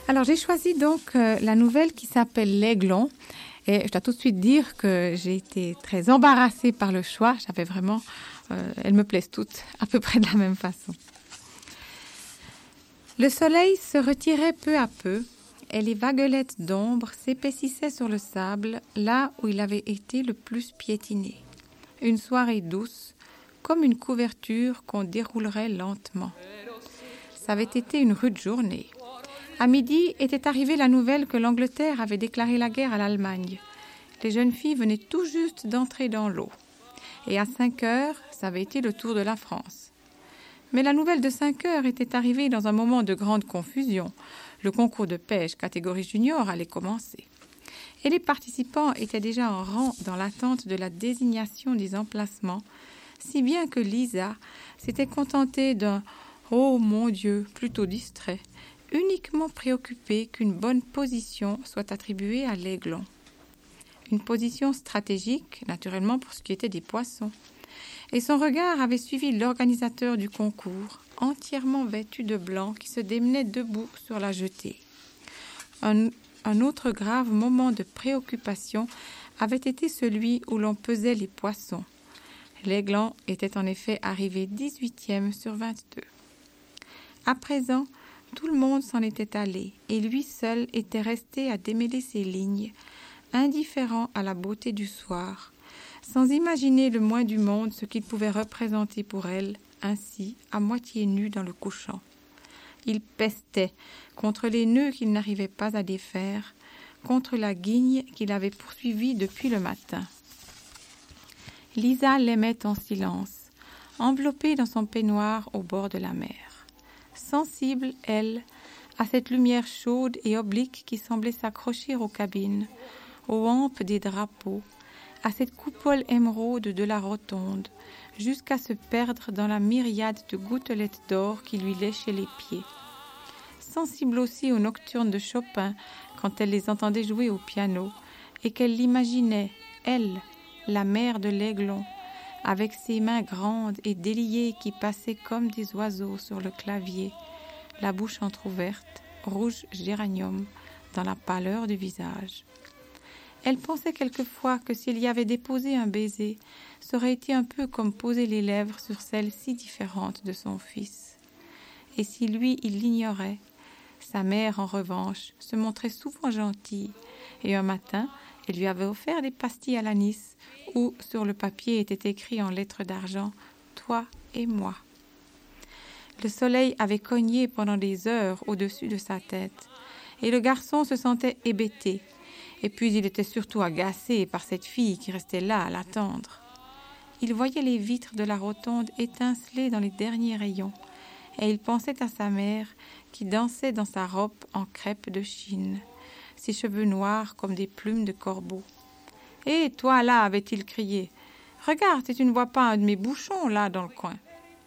Alors, j'ai choisi donc la nouvelle qui s'appelle L'Aiglon. Et je dois tout de suite dire que j'ai été très embarrassée par le choix. J'avais vraiment... elles me plaisent toutes à peu près de la même façon. Le soleil se retirait peu à peu et les vaguelettes d'ombre s'épaississaient sur le sable là où il avait été le plus piétiné. Une soirée douce, comme une couverture qu'on déroulerait lentement. Ça avait été une rude journée. À midi était arrivée la nouvelle que l'Angleterre avait déclaré la guerre à l'Allemagne. Les jeunes filles venaient tout juste d'entrer dans l'eau. Et à 5 heures, ça avait été le tour de la France. Mais la nouvelle de 5 heures était arrivée dans un moment de grande confusion. Le concours de pêche catégorie junior allait commencer. Et les participants étaient déjà en rang dans l'attente de la désignation des emplacements, si bien que Lisa s'était contentée d'un « Oh mon Dieu !» plutôt distrait, uniquement préoccupée qu'une bonne position soit attribuée à l'Aiglon. Une position stratégique, naturellement pour ce qui était des poissons. Et son regard avait suivi l'organisateur du concours, entièrement vêtu de blanc, qui se démenait debout sur la jetée. Un autre grave moment de préoccupation avait été celui où l'on pesait les poissons. L'Aiglon était en effet arrivé 18e sur 22. À présent, tout le monde s'en était allé, et lui seul était resté à démêler ses lignes, indifférent à la beauté du soir, sans imaginer le moins du monde ce qu'il pouvait représenter pour elle, ainsi, à moitié nue dans le couchant. Il pestait contre les nœuds qu'il n'arrivait pas à défaire, contre la guigne qu'il avait poursuivie depuis le matin. Lisa l'aimait en silence, enveloppée dans son peignoir au bord de la mer. Sensible, elle, à cette lumière chaude et oblique qui semblait s'accrocher aux cabines, aux hampes des drapeaux, à cette coupole émeraude de la rotonde, jusqu'à se perdre dans la myriade de gouttelettes d'or qui lui léchaient les pieds. Sensible aussi aux nocturnes de Chopin, quand elle les entendait jouer au piano, et qu'elle l'imaginait, elle, la mère de l'Aiglon, avec ses mains grandes et déliées qui passaient comme des oiseaux sur le clavier, la bouche entr'ouverte, rouge géranium, dans la pâleur du visage. Elle pensait quelquefois que s'il y avait déposé un baiser, ça aurait été un peu comme poser les lèvres sur celles si différentes de son fils. Et si lui, il l'ignorait, sa mère, en revanche, se montrait souvent gentille, et un matin, elle lui avait offert des pastilles à l'anis, où, sur le papier, était écrit en lettres d'argent « Toi et moi ». Le soleil avait cogné pendant des heures au-dessus de sa tête, et le garçon se sentait hébété. Et puis il était surtout agacé par cette fille qui restait là à l'attendre. Il voyait les vitres de la rotonde étinceler dans les derniers rayons, et il pensait à sa mère qui dansait dans sa robe en crêpe de Chine, ses cheveux noirs comme des plumes de corbeau. « Hé, toi là !» avait-il crié. « Regarde, si tu ne vois pas un de mes bouchons là dans le coin. »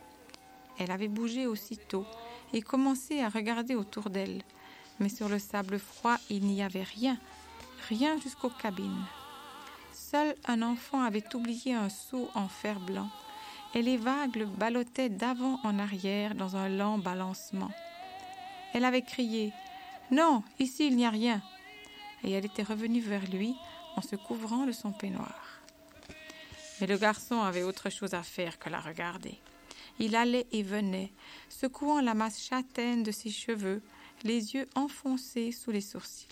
Elle avait bougé aussitôt et commencé à regarder autour d'elle, mais sur le sable froid il n'y avait rien, rien jusqu'aux cabines. Seul un enfant avait oublié un seau en fer blanc, et les vagues le ballottaient d'avant en arrière dans un lent balancement. Elle avait crié « Non, ici il n'y a rien !» et elle était revenue vers lui en se couvrant de son peignoir. Mais le garçon avait autre chose à faire que la regarder. Il allait et venait, secouant la masse châtaine de ses cheveux, les yeux enfoncés sous les sourcils.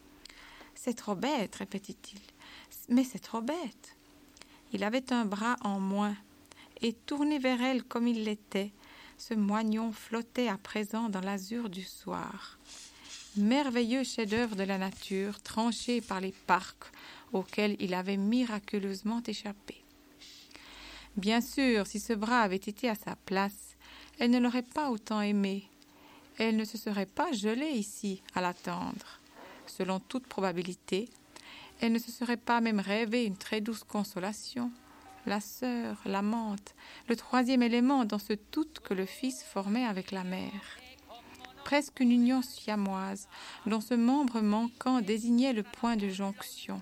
« C'est trop bête, répétait-il. Mais c'est trop bête. » Il avait un bras en moins, et tourné vers elle comme il l'était, ce moignon flottait à présent dans l'azur du soir. Merveilleux chef-d'œuvre de la nature, tranché par les parcs auxquels il avait miraculeusement échappé. Bien sûr, si ce bras avait été à sa place, elle ne l'aurait pas autant aimé. Elle ne se serait pas gelée ici à l'attendre. Selon toute probabilité, elle ne se serait pas même rêvé une très douce consolation, la sœur, l'amante, le troisième élément dans ce tout que le fils formait avec la mère. Presque une union siamoise, dont ce membre manquant désignait le point de jonction.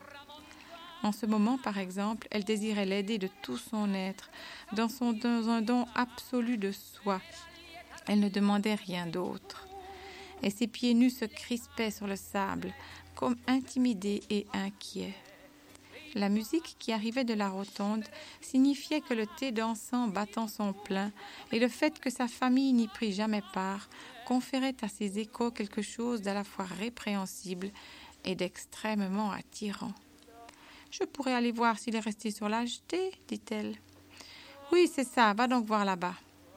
En ce moment, par exemple, elle désirait l'aider de tout son être, dans un don absolu de soi. Elle ne demandait rien d'autre. et ses pieds nus se crispaient sur le sable, comme intimidés et inquiets. La musique qui arrivait de la rotonde signifiait que le thé dansant battant son plein et le fait que sa famille n'y prit jamais part conférait à ses échos quelque chose d'à la fois répréhensible et d'extrêmement attirant. « Je pourrais aller voir s'il est resté sur la jetée, dit-elle. « Oui, c'est ça, va donc voir là-bas. »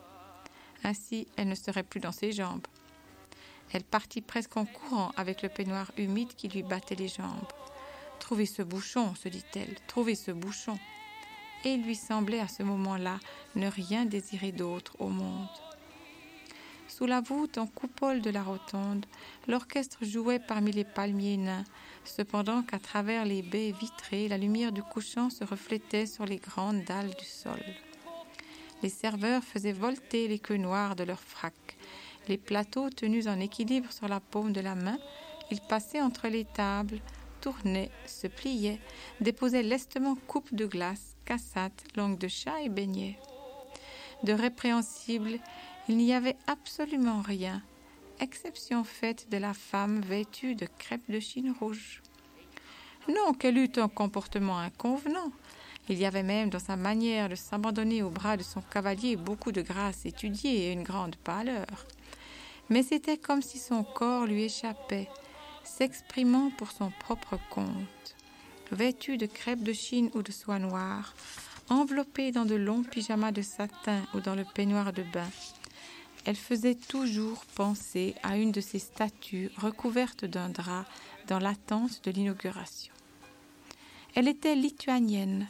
Ainsi, elle ne serait plus dans ses jambes. Elle partit presque en courant avec le peignoir humide qui lui battait les jambes. « Trouvez ce bouchon, se dit-elle, trouvez ce bouchon. » Et il lui semblait à ce moment-là ne rien désirer d'autre au monde. Sous la voûte en coupole de la rotonde, l'orchestre jouait parmi les palmiers nains, cependant qu'à travers les baies vitrées, la lumière du couchant se reflétait sur les grandes dalles du sol. Les serveurs faisaient volter les queues noires de leurs fracs. Les plateaux tenus en équilibre sur la paume de la main, ils passaient entre les tables, tournaient, se pliaient, déposaient lestement coupes de glace, cassates, langues de chat et beignets. De répréhensible, il n'y avait absolument rien, exception faite de la femme vêtue de crêpe de Chine rouge. Non qu'elle eût un comportement inconvenant. Il y avait même dans sa manière de s'abandonner aux bras de son cavalier beaucoup de grâce étudiée et une grande pâleur. Mais c'était comme si son corps lui échappait, s'exprimant pour son propre compte. Vêtue de crêpe de Chine ou de soie noire, enveloppée dans de longs pyjamas de satin ou dans le peignoir de bain, elle faisait toujours penser à une de ces statues recouvertes d'un drap dans l'attente de l'inauguration. Elle était lituanienne,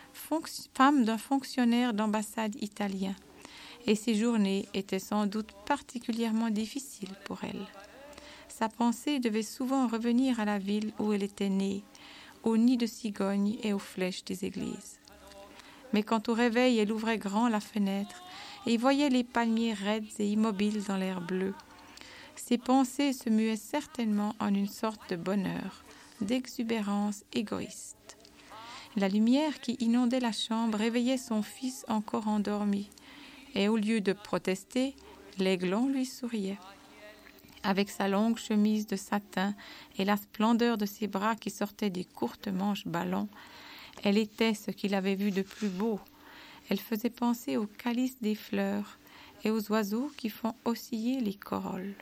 femme d'un fonctionnaire d'ambassade italien, et ses journées étaient sans doute particulièrement difficiles pour elle. Sa pensée devait souvent revenir à la ville où elle était née, aux nids de cigognes et aux flèches des églises. Mais quand au réveil elle ouvrait grand la fenêtre et voyait les palmiers raides et immobiles dans l'air bleu, ses pensées se muaient certainement en une sorte de bonheur, d'exubérance égoïste. La lumière qui inondait la chambre réveillait son fils encore endormi, et au lieu de protester, l'aiglon lui souriait. Avec sa longue chemise de satin et la splendeur de ses bras qui sortaient des courtes manches ballons, elle était ce qu'il avait vu de plus beau. Elle faisait penser aux calices des fleurs et aux oiseaux qui font osciller les corolles.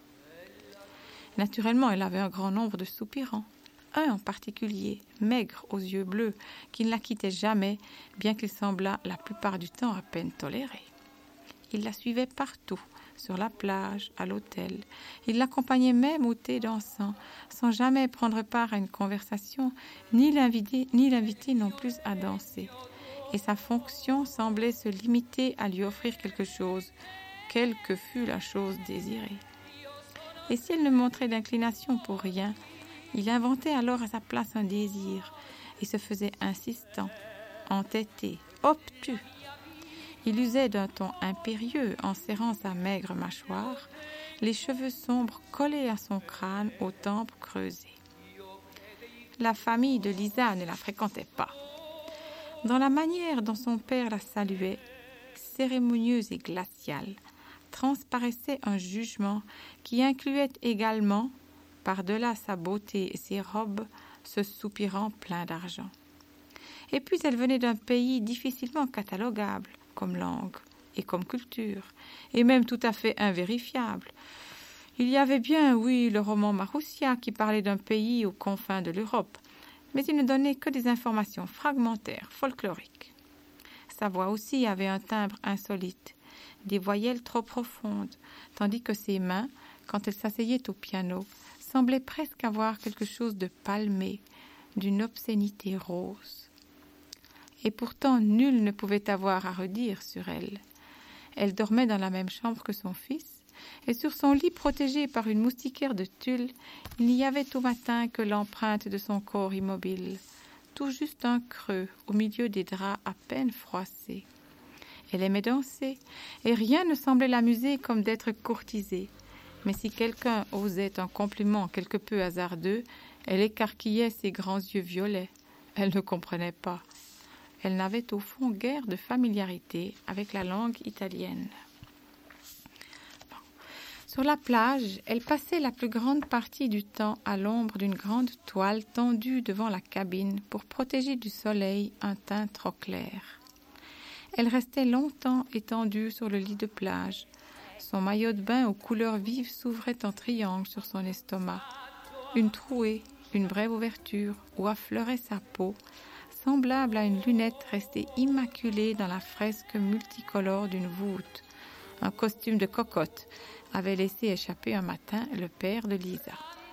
Naturellement, elle avait un grand nombre de soupirants. Un en particulier, maigre aux yeux bleus, qui ne la quittait jamais, bien qu'il semblât la plupart du temps à peine toléré. Il la suivait partout, sur la plage, à l'hôtel. Il l'accompagnait même au thé dansant, sans jamais prendre part à une conversation, ni l'inviter non plus à danser. Et sa fonction semblait se limiter à lui offrir quelque chose, quelle que fût la chose désirée. Et si elle ne montrait d'inclination pour rien, il inventait alors à sa place un désir, et se faisait insistant, entêté, obtus. Il usait d'un ton impérieux en serrant sa maigre mâchoire, les cheveux sombres collés à son crâne aux tempes creusées. La famille de Lisa ne la fréquentait pas. Dans la manière dont son père la saluait, cérémonieuse et glaciale, transparaissait un jugement qui incluait également, par-delà sa beauté et ses robes, ce soupirant plein d'argent. Et puis elle venait d'un pays difficilement catalogable, comme langue et comme culture, et même tout à fait invérifiable. Il y avait bien, oui, le roman Marussia qui parlait d'un pays aux confins de l'Europe, mais il ne donnait que des informations fragmentaires, folkloriques. Sa voix aussi avait un timbre insolite, des voyelles trop profondes, tandis que ses mains, quand elle s'asseyait au piano, semblaient presque avoir quelque chose de palmé, d'une obscénité rose. Et pourtant nul ne pouvait avoir à redire sur elle. Elle dormait dans la même chambre que son fils, et sur son lit protégé par une moustiquaire de tulle, il n'y avait au matin que l'empreinte de son corps immobile, tout juste un creux au milieu des draps à peine froissés. Elle aimait danser, et rien ne semblait l'amuser comme d'être courtisée. Mais si quelqu'un osait un compliment quelque peu hasardeux, elle écarquillait ses grands yeux violets. Elle ne comprenait pas. Elle n'avait au fond guère de familiarité avec la langue italienne. Sur la plage, elle passait la plus grande partie du temps à l'ombre d'une grande toile tendue devant la cabine pour protéger du soleil un teint trop clair. Elle restait longtemps étendue sur le lit de plage. Son maillot de bain aux couleurs vives s'ouvrait en triangle sur son estomac. Une trouée, une brève ouverture où affleurait sa peau, semblable à une lunette restée immaculée dans la fresque multicolore d'une voûte. Un costume de cocotte avait laissé échapper un matin le père de Lisa.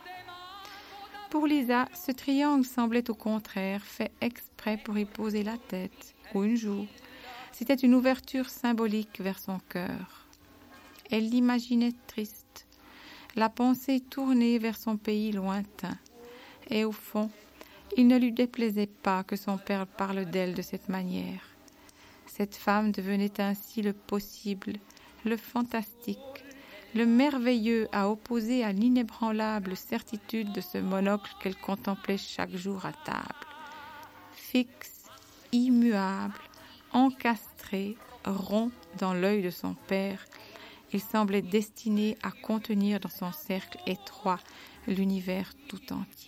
Pour Lisa, ce triangle semblait au contraire fait exprès pour y poser la tête ou une joue. C'était une ouverture symbolique vers son cœur. Elle l'imaginait triste, la pensée tournée vers son pays lointain. Et au fond, il ne lui déplaisait pas que son père parle d'elle de cette manière. Cette femme devenait ainsi le possible, le fantastique, le merveilleux à opposer à l'inébranlable certitude de ce monocle qu'elle contemplait chaque jour à table. Fixe, immuable, encastré, rond dans l'œil de son père, il semblait destiné à contenir dans son cercle étroit l'univers tout entier.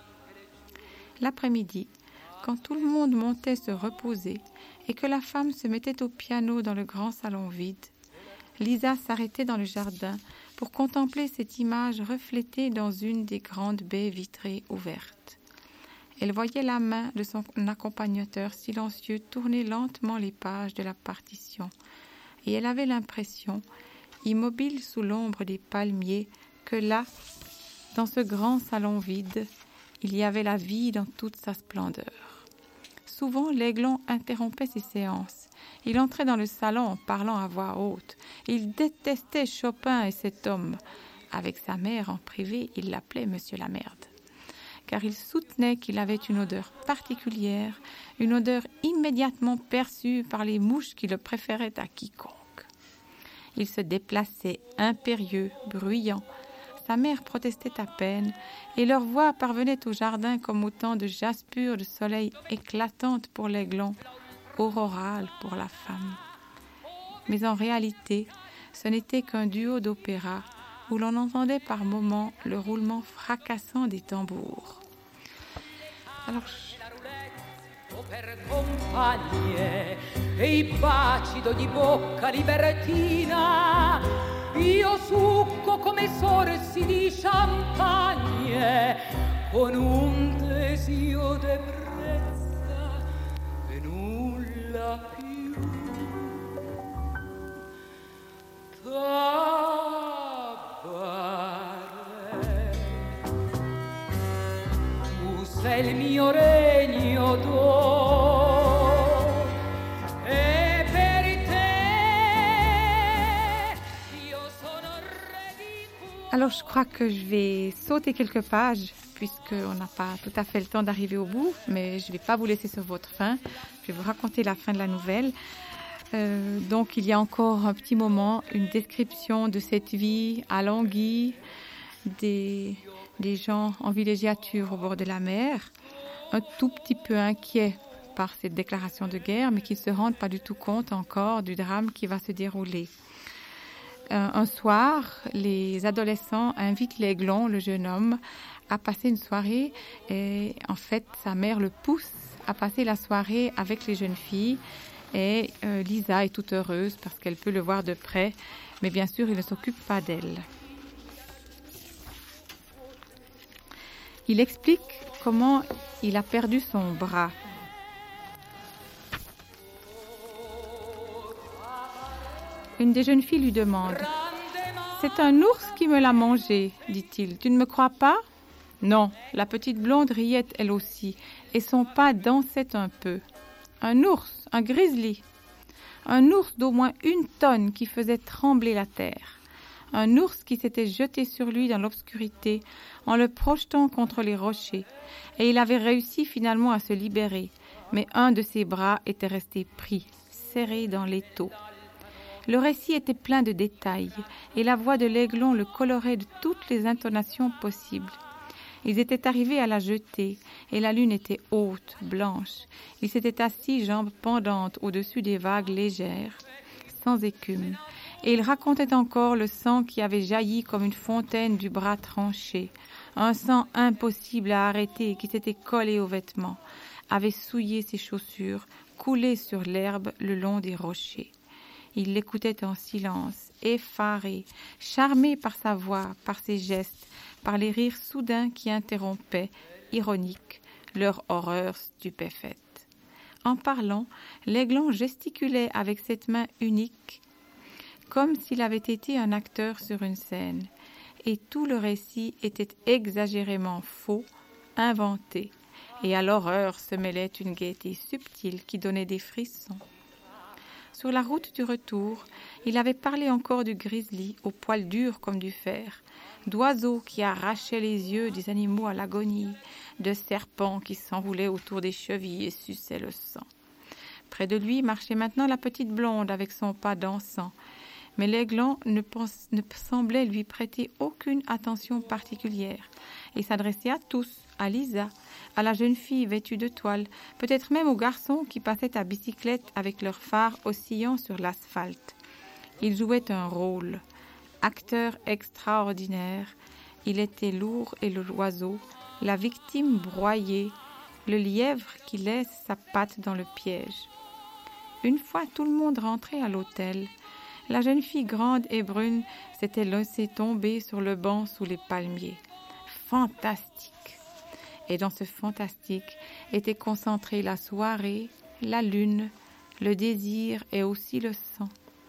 L'après-midi, quand tout le monde montait se reposer et que la femme se mettait au piano dans le grand salon vide, Lisa s'arrêtait dans le jardin pour contempler cette image reflétée dans une des grandes baies vitrées ouvertes. Elle voyait la main de son accompagnateur silencieux tourner lentement les pages de la partition, et elle avait l'impression, immobile sous l'ombre des palmiers, que là, dans ce grand salon vide, il y avait la vie dans toute sa splendeur. Souvent, l'Aiglon interrompait ses séances. Il entrait dans le salon en parlant à voix haute. Il détestait Chopin et cet homme. Avec sa mère en privé, il l'appelait Monsieur la Merde, car il soutenait qu'il avait une odeur particulière, une odeur immédiatement perçue par les mouches qui le préféraient à quiconque. Il se déplaçait impérieux, bruyant. Sa mère protestait à peine, et leur voix parvenait au jardin comme autant de jaspures de soleil éclatantes pour l'Aiglon, aurorales pour la femme. Mais en réalité, ce n'était qu'un duo d'opéra où l'on entendait par moments le roulement fracassant des tambours. Alors, per compagne e i baci d'ogni bocca libertina, io succo come sorsi di champagne con un desio d'ebbrezza e nulla più. Tabbare, tu sei il mio regno d'oro e per te io sono re di cuore. Alors, je crois que je vais sauter quelques pages, puisqu'on n'a pas tout à fait le temps d'arriver au bout, mais je ne vais pas vous laisser sur votre faim. Je vais vous raconter la fin de la nouvelle. Donc, il y a encore un petit moment, une description de cette vie à Languille, des gens en villégiature au bord de la mer, un tout petit peu inquiets par cette déclaration de guerre, mais qui ne se rendent pas du tout compte encore du drame qui va se dérouler. Un soir, les adolescents invitent l'Aiglon, le jeune homme, à passer une soirée, et en fait, sa mère le pousse à passer la soirée avec les jeunes filles. Et Lisa est toute heureuse parce qu'elle peut le voir de près, mais bien sûr, il ne s'occupe pas d'elle. Il explique comment il a perdu son bras. Une des jeunes filles lui demande « C'est un ours qui me l'a mangé, dit-il. Tu ne me crois pas ?» Non, la petite blonde riait elle aussi, et son pas dansait un peu. Un ours, un grizzly, un ours d'au moins 1 tonne qui faisait trembler la terre, un ours qui s'était jeté sur lui dans l'obscurité en le projetant contre les rochers, et il avait réussi finalement à se libérer, mais un de ses bras était resté pris, serré dans l'étau. Le récit était plein de détails, et la voix de l'Aiglon le colorait de toutes les intonations possibles. Ils étaient arrivés à la jetée, et la lune était haute, blanche. Ils s'étaient assis, jambes pendantes, au-dessus des vagues légères, sans écume. Et il racontait encore le sang qui avait jailli comme une fontaine du bras tranché, un sang impossible à arrêter qui s'était collé aux vêtements, avait souillé ses chaussures, coulé sur l'herbe le long des rochers. Il l'écoutait en silence, effaré, charmé par sa voix, par ses gestes, par les rires soudains qui interrompaient, ironiques, leur horreur stupéfaite. En parlant, l'Aiglon gesticulait avec cette main unique, comme s'il avait été un acteur sur une scène, et tout le récit était exagérément faux, inventé, et à l'horreur se mêlait une gaieté subtile qui donnait des frissons. Sur la route du retour, il avait parlé encore du grizzly au poil dur comme du fer, d'oiseaux qui arrachaient les yeux des animaux à l'agonie, de serpents qui s'enroulaient autour des chevilles et suçaient le sang. Près de lui marchait maintenant la petite blonde avec son pas dansant, mais l'Aiglon ne semblait lui prêter aucune attention particulière et s'adressait à tous, à Lisa, à la jeune fille vêtue de toile, peut-être même aux garçons qui passaient à bicyclette avec leurs phares oscillant sur l'asphalte. Il jouait un rôle. Acteur extraordinaire, il était lourd et l'oiseau, la victime broyée, le lièvre qui laisse sa patte dans le piège. Une fois tout le monde rentré à l'hôtel, la jeune fille grande et brune s'était laissée tomber sur le banc sous les palmiers. Fantastique! Et dans ce fantastique était concentrée la soirée, la lune, le désir et aussi le sang.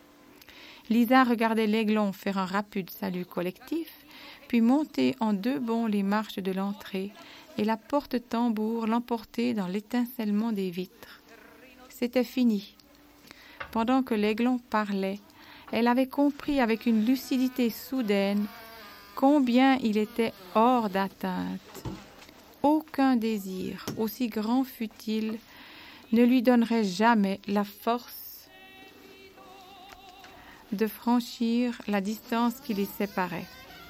Lisa regardait l'Aiglon faire un rapide salut collectif, puis monter en 2 bonds les marches de l'entrée et la porte-tambour l'emporter dans l'étincellement des vitres. C'était fini. Pendant que l'Aiglon parlait, elle avait compris avec une lucidité soudaine combien il était hors d'atteinte. Aucun désir, aussi grand fût-il, ne lui donnerait jamais la force de franchir la distance qui les séparait.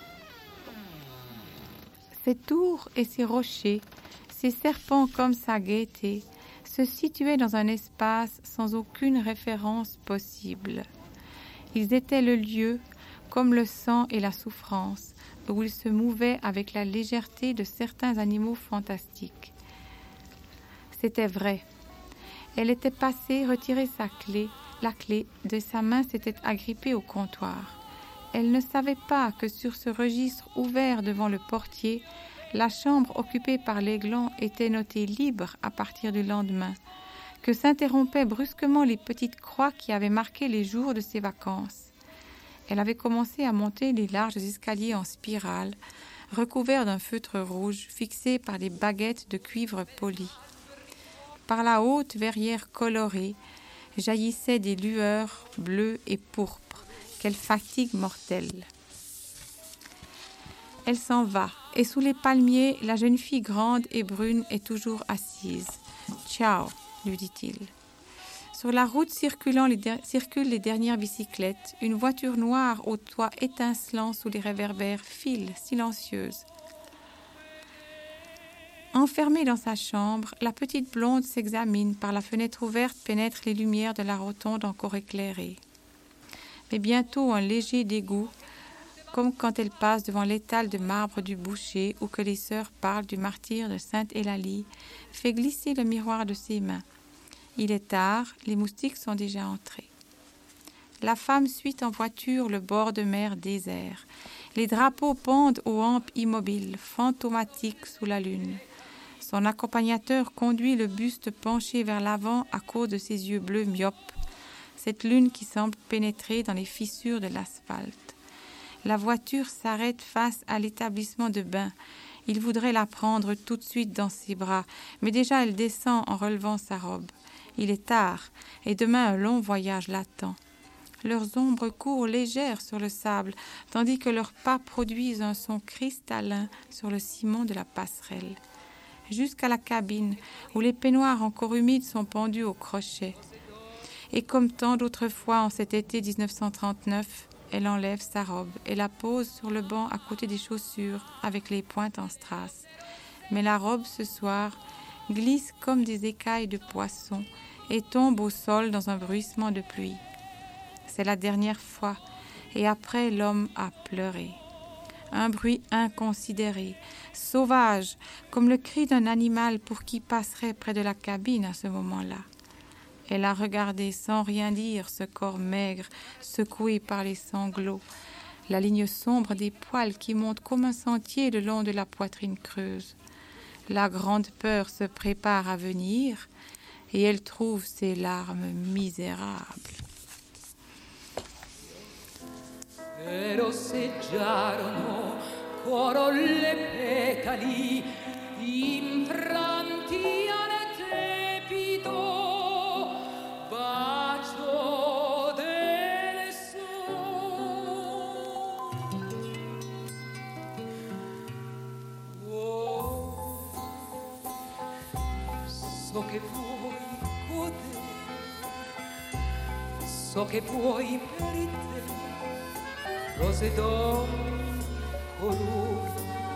Ces tours et ces rochers, ces serpents comme sa gaieté, se situaient dans un espace sans aucune référence possible. Ils étaient le lieu, comme le sang et la souffrance, où il se mouvait avec la légèreté de certains animaux fantastiques. C'était vrai. Elle était passée retirer sa clé. La clé de sa main s'était agrippée au comptoir. Elle ne savait pas que sur ce registre ouvert devant le portier, la chambre occupée par l'Aiglon était notée libre à partir du lendemain, que s'interrompaient brusquement les petites croix qui avaient marqué les jours de ses vacances. Elle avait commencé à monter les larges escaliers en spirale, recouverts d'un feutre rouge fixé par des baguettes de cuivre poli. Par la haute verrière colorée jaillissaient des lueurs bleues et pourpres. Quelle fatigue mortelle! Elle s'en va, et sous les palmiers, la jeune fille grande et brune est toujours assise. « Ciao !» lui dit-il. Sur la route circulent circulent les dernières bicyclettes. Une voiture noire au toit étincelant sous les réverbères file, silencieuse. Enfermée dans sa chambre, la petite blonde s'examine. Par la fenêtre ouverte pénètrent les lumières de la rotonde encore éclairée. Mais bientôt un léger dégoût, comme quand elle passe devant l'étal de marbre du boucher ou que les sœurs parlent du martyre de Sainte-Eulalie, fait glisser le miroir de ses mains. Il est tard, les moustiques sont déjà entrés. La femme suit en voiture le bord de mer désert. Les drapeaux pendent aux hampes immobiles, fantomatiques sous la lune. Son accompagnateur conduit le buste penché vers l'avant à cause de ses yeux bleus myopes, cette lune qui semble pénétrer dans les fissures de l'asphalte. La voiture s'arrête face à l'établissement de bain. Il voudrait la prendre tout de suite dans ses bras, mais déjà elle descend en relevant sa robe. Il est tard, et demain un long voyage l'attend. Leurs ombres courent légères sur le sable, tandis que leurs pas produisent un son cristallin sur le ciment de la passerelle. Jusqu'à la cabine, où les peignoirs encore humides sont pendus au crochet. Et comme tant d'autres fois en cet été 1939, elle enlève sa robe et la pose sur le banc à côté des chaussures avec les pointes en strass. Mais la robe, ce soir, glisse comme des écailles de poisson et tombe au sol dans un bruissement de pluie. C'est la dernière fois et après l'homme a pleuré. Un bruit inconsidéré, sauvage, comme le cri d'un animal pour qui passerait près de la cabine à ce moment-là. Elle a regardé sans rien dire ce corps maigre, secoué par les sanglots, la ligne sombre des poils qui monte comme un sentier le long de la poitrine creuse. La grande peur se prépare à venir et elle trouve ses larmes misérables. E rosseggiarono coro le petali infranti al trepido bacio del sole. Oh, so che vuoi godere, so che vuoi per te rose d'oro colore,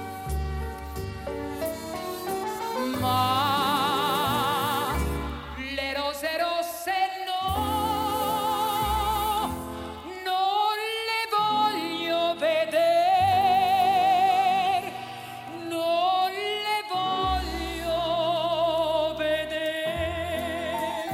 ma le rose rosse no, non le voglio vedere, non le voglio vedere.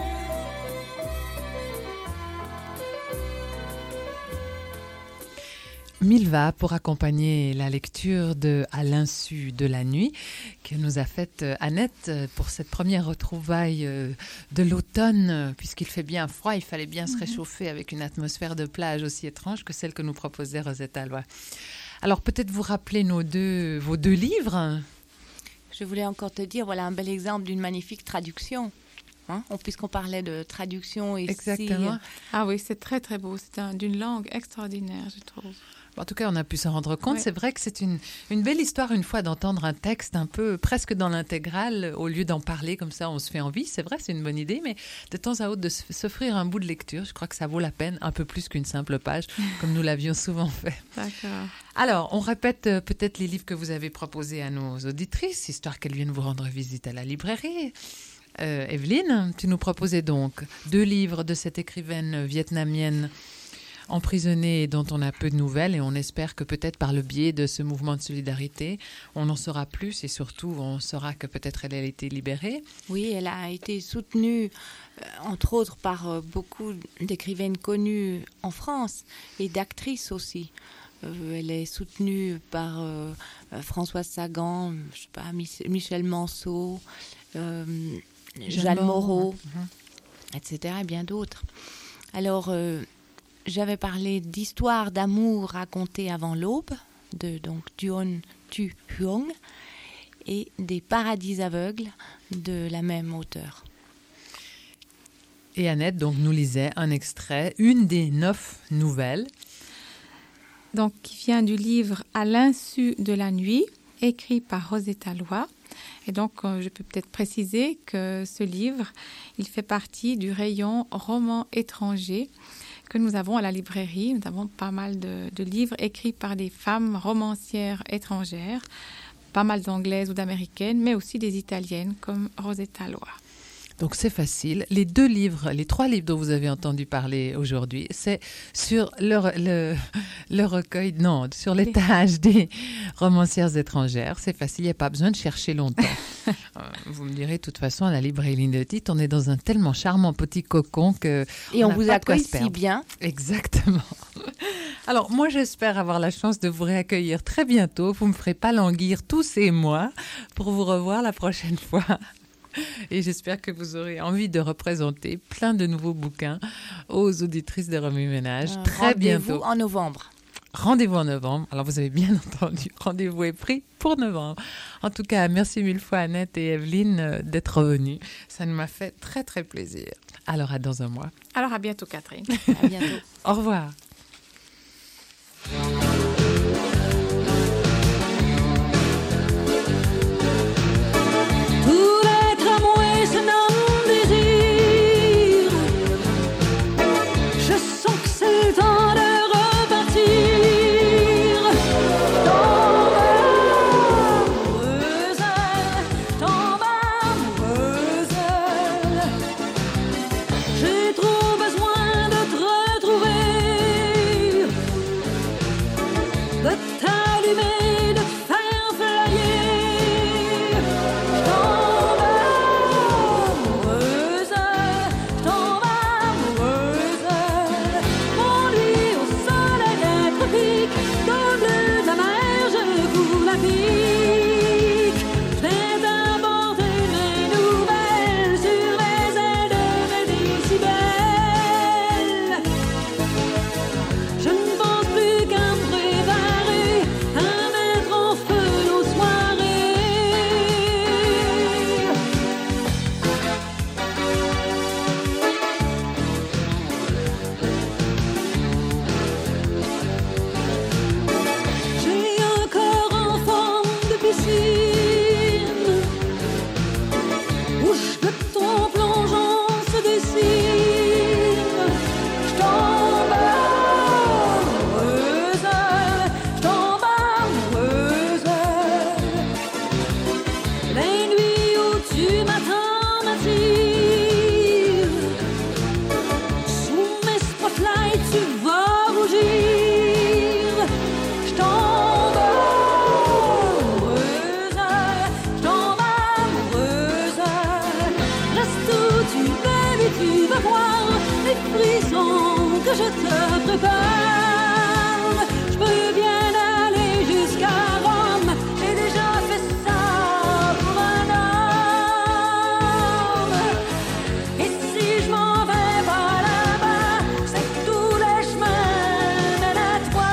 Milva pour accompagner la lecture de À l'insu de la nuit que nous a faite Annette pour cette première retrouvaille de l'automne. Puisqu'il fait bien froid, il fallait bien se réchauffer avec une atmosphère de plage aussi étrange que celle que nous proposait Rosetta Loy. Alors peut-être vous rappeler vos deux livres. Je voulais encore te dire, voilà un bel exemple d'une magnifique traduction. Puisqu'on parlait de traduction ici. Exactement. Ah oui, c'est très très beau. C'est d'une langue extraordinaire, je trouve. En tout cas, on a pu s'en rendre compte. Oui. C'est vrai que c'est une belle histoire une fois d'entendre un texte un peu presque dans l'intégrale, au lieu d'en parler comme ça, on se fait envie. C'est vrai, c'est une bonne idée, mais de temps à autre, de s'offrir un bout de lecture, je crois que ça vaut la peine, un peu plus qu'une simple page, comme nous l'avions souvent fait. D'accord. Alors, on répète peut-être les livres que vous avez proposés à nos auditrices, histoire qu'elles viennent vous rendre visite à la librairie. Evelyne, tu nous proposais donc 2 livres de cette écrivaine vietnamienne emprisonnée et dont on a peu de nouvelles, et on espère que peut-être par le biais de ce mouvement de solidarité, on en saura plus et surtout on saura que peut-être elle a été libérée. Oui, elle a été soutenue, entre autres, par beaucoup d'écrivaines connues en France et d'actrices aussi. Elle est soutenue par Françoise Sagan, je sais pas, Michel Manceau, Jeanne Moreau, etc. et bien d'autres. Alors, j'avais parlé d'Histoire d'amour racontée avant l'aube, de donc Duon Tu Huong, et des Paradis aveugles de la même auteure. Et Annette donc nous lisait un extrait, une des 9 nouvelles. Donc, qui vient du livre À l'insu de la nuit, écrit par Rosetta Loy. Et donc, je peux peut-être préciser que ce livre, il fait partie du rayon romans étrangers que nous avons à la librairie. Nous avons pas mal de livres écrits par des femmes romancières étrangères, pas mal d'anglaises ou d'américaines, mais aussi des italiennes comme Rosetta Loy. Donc c'est facile. Les 2 livres, les 3 livres dont vous avez entendu parler aujourd'hui, c'est sur le recueil, non, sur l'étage des romancières étrangères. C'est facile, il n'y a pas besoin de chercher longtemps. Vous me direz, de toute façon, à la librairie Ligne de Titre, on est dans un tellement charmant petit cocon que et on n'a vous pas de quoi accueille se perdre. si bien. Exactement. Alors, moi, j'espère avoir la chance de vous réaccueillir très bientôt. Vous ne me ferez pas languir tous ces mois pour vous revoir la prochaine fois. Et j'espère que vous aurez envie de représenter plein de nouveaux bouquins aux auditrices de Remue Ménage très bientôt. Rendez-vous en novembre. Rendez-vous en novembre. Alors, vous avez bien entendu, rendez-vous est pris pour novembre. En tout cas, merci 1000 fois Annette et Evelyne d'être venues. Ça m'a fait très, très plaisir. Alors, à dans un mois. Alors, à bientôt, Catherine. À bientôt. Au revoir. J'ai trop besoin de te retrouver. tu veux voir les frissons que je te prépare. Je peux bien aller jusqu'à Rome, j'ai déjà fait ça pour un homme. Et si je m'en vais pas là-bas, c'est que tous les chemins mènent à toi.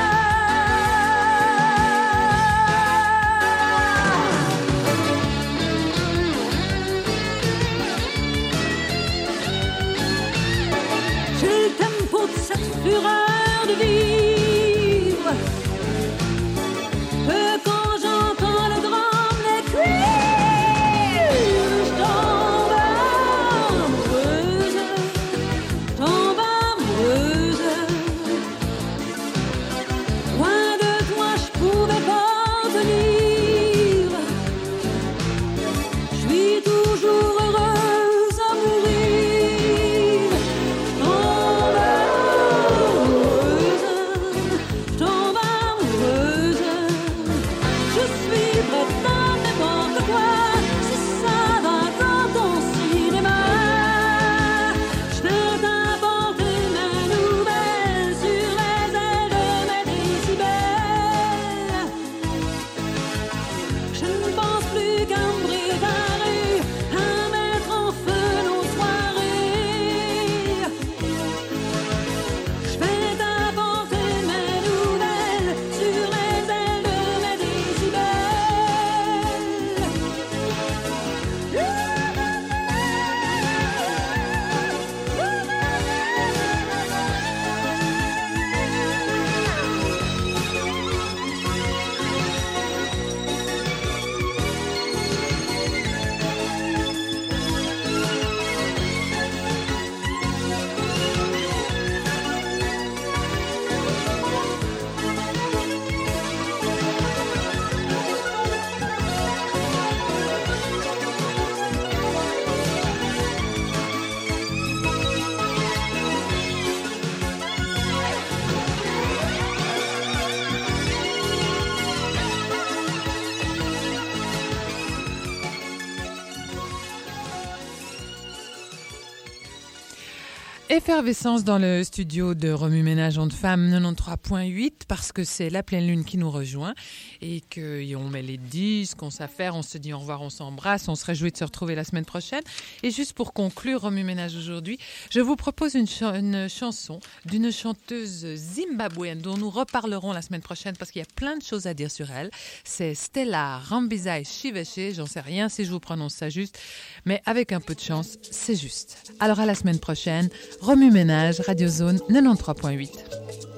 J'ai le tempo de cette fureur de vivre, que quand j'entends le drame, les cuivres, je tombe amoureuse, loin de toi je pouvais pas tenir, je suis toujours heureuse à mourir. Je tombe amoureuse, je suis prête à n'importe quoi, si ça va dans ton cinéma. Je vais t'apporter mes nouvelles sur les ailes de mes décibels. Je ne pense plus qu'à me préparer, à mettre en feu nos soirées. Je vais t'apporter mes nouvelles sur les ailes de mes Effervescence dans le studio de Remue Ménage Ondes Femmes 93.8 parce que c'est la pleine lune qui nous rejoint et qu'on met les disques, on s'affaire, on se dit au revoir, on s'embrasse, on se réjouit de se retrouver la semaine prochaine. Et juste pour conclure Remue Ménage aujourd'hui, je vous propose une chanson d'une chanteuse zimbabwéenne dont nous reparlerons la semaine prochaine parce qu'il y a plein de choses à dire sur elle. C'est Stella Rambisai Chiveshe, j'en sais rien si je vous prononce ça juste, mais avec un peu de chance, c'est juste. Alors à la semaine prochaine. Remue Ménage, Radio Zone 93.8.